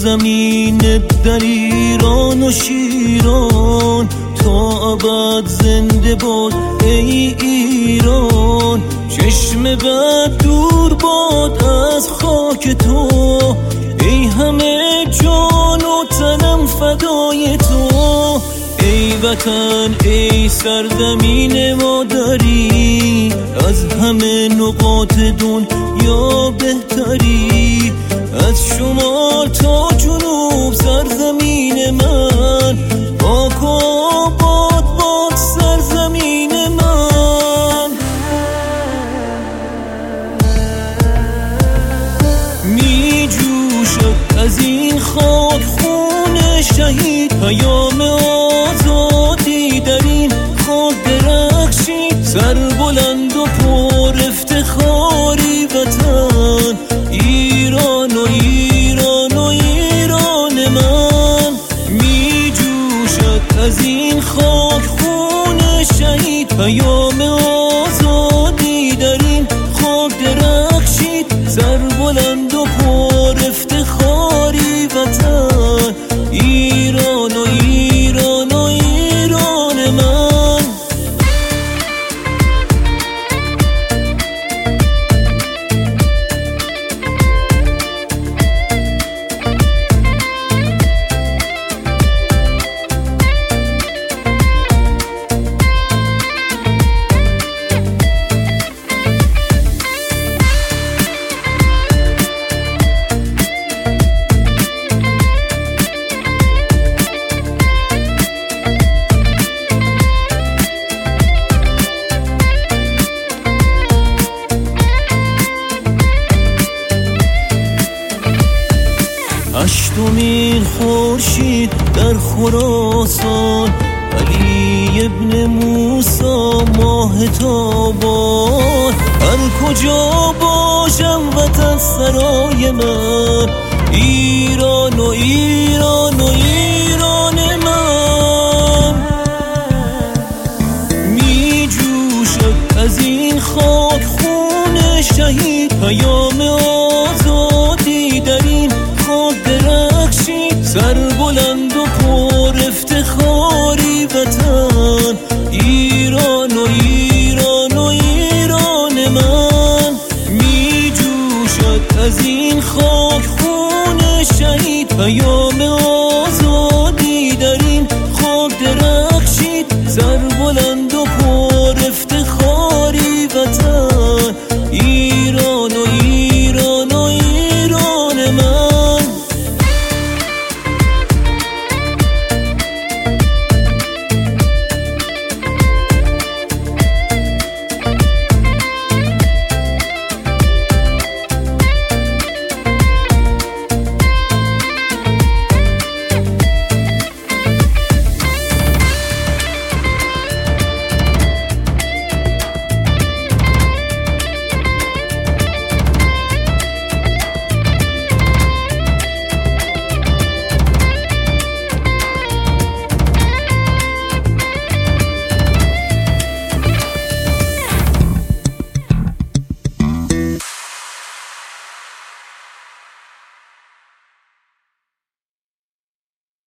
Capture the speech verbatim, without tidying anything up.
سرزمین در ایران و شیران تا ابد زنده باد ای ایران. چشم بد دور باد از خاک تو، ای همه جان و تنم فدای تو. ای وطن ای سرزمین مادری، از همه نقاط دنیا بهتری. از شمال تا جنوب سرزمین من، پاک و آباد باد سرزمین من. می جوشد از این خاک خون شهید، پیام آزادی در این خاک درخشید. سر بلند و پر افتخاری وطن ایران و ایران و ایران من. می جوشد از این خاک خون شهید، پیام آزادی در این خاک درخشید. سر بلند و پر افتخاری وطن ایران و ایران و ایران من. هشتمین خورشید در خراسان، علی ابن موسی ماه تابان. هر کجا باشم وطن سرای من، ایران و ایران و ایران.